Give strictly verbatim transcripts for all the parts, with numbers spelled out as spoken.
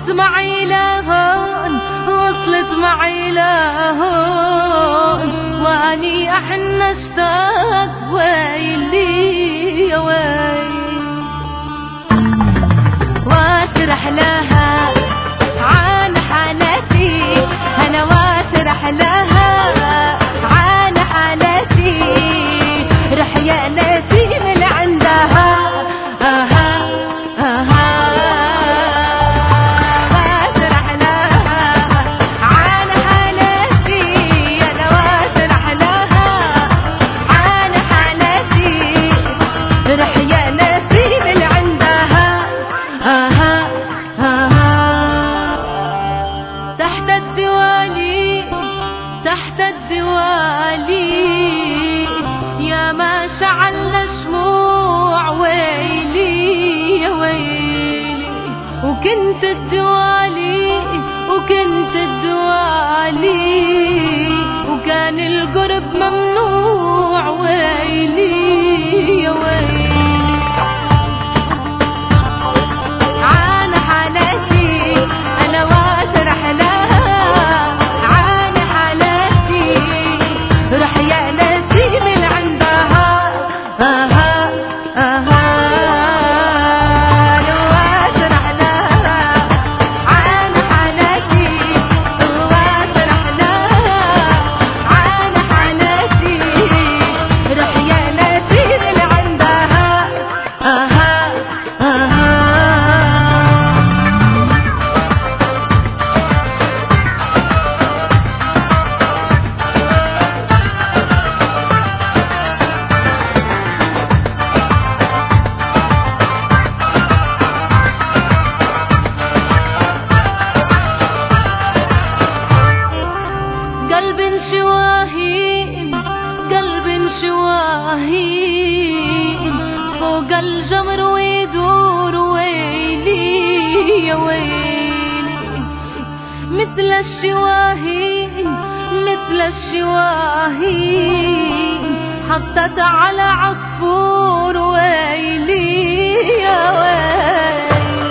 وصلت معي لهون وصلت معي لهون واني احن اشتاق ويلي يا ويلي واشرح لها عن حالتي انا واشرح لها عن حالتي رح يا نسيم اللي عندها اها اها واشرح لها عن حالتي انا واشرح لها عن حالتي رح يا نسيم اللي عندها اها اها تحت الدوالي تحت الدوالي يا ما شعلنا شموع ويلي يا ويلي وكنت الدوالي وكنت الدوالي وكان القرب ممنوع ويلي يا ويلي عن حالتي انا واشرح لها عن حالتي رح يا نسيم اللي عندها اها اها لو اشرح لها عن حالتي واشرح لها عن حالتي رح يا نسيم اللي عندها اها اها قلب شواهين قلب شواهين فوق الجمر ويدور ويلي يا ويلي مثل الشواهين مثل الشواهين حطت على عصفور ويلي يا ويلي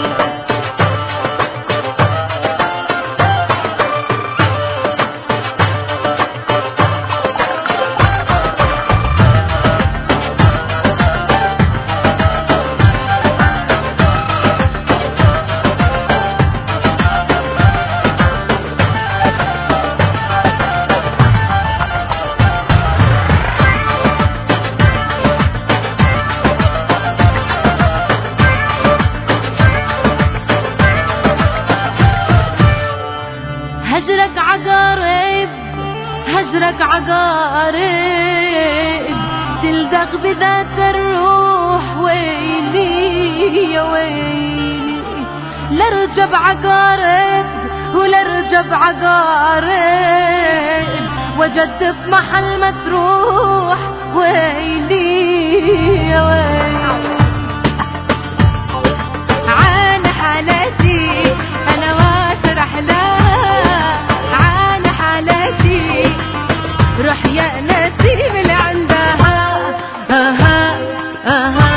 هجرك عقارب هجرك عقارب تلدغ بذات الروح ويلي يا ويلي لرجب عقارب ولرجب عقارب وجد في محل متروح ويلي يا ويلي عن حالتي انا واشرح لها عن حالتي رح يا نسيم اللي عندها اها اها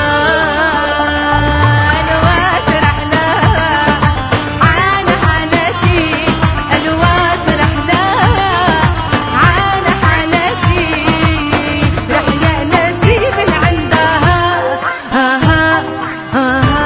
انا واشرح لها عن حالتي انا واشرح لها عن حالتي رح يا نسيم اللي عندها اها اها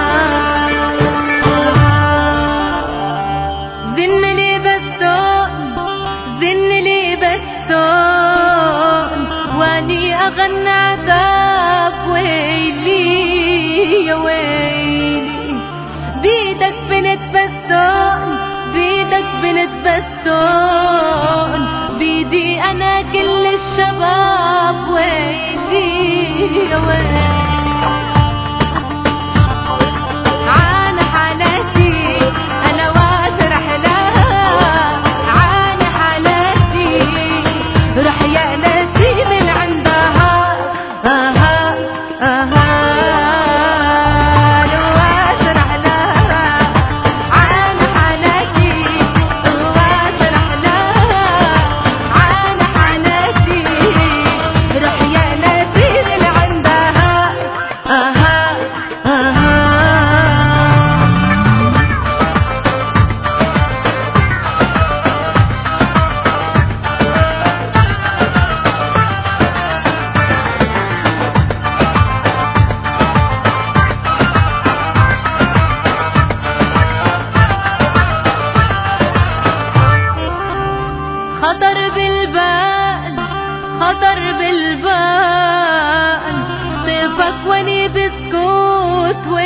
ذن لي بالثوم ذن لي بالثوم واني اغنى عذاب ويلي يا ويلي بيدك بنت بستون بيدك بنت بستون بيدي انا كل الشباب ويلي يا ويلي عن حالتي انا واشرح لها عن حالتي رح يا نسيم اللي عندها اها اها لو اشرح لها عن حالتي واشرح لها عن حالتي رح يا نسيم اللي عندها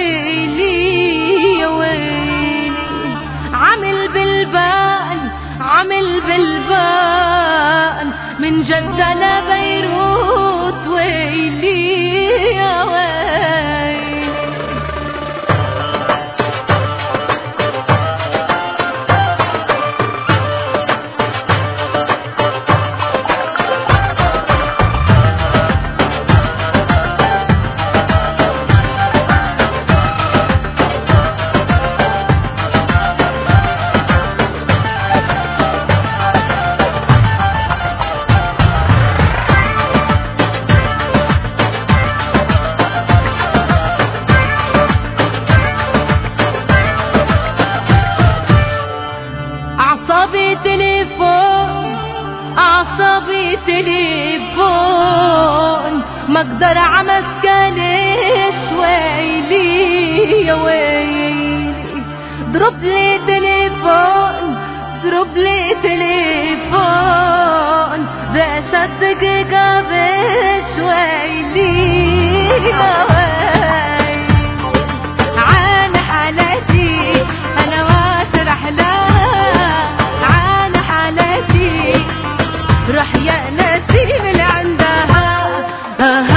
ويلي يا ويلي، عامل بالبال عامل بالبال من جدة لبيروت، ويلي يا ويلي. أعصابي تليفون أعصابي تليفون ما اقدر عمسكه ليش، ويلي يا ويلي. ضرب لي تليفون ضرب لي تليفون بأشد قابش، ويلي يا ويلي. عن حالتي أنا واشرح لها، رح يا نسيم اللي عندها.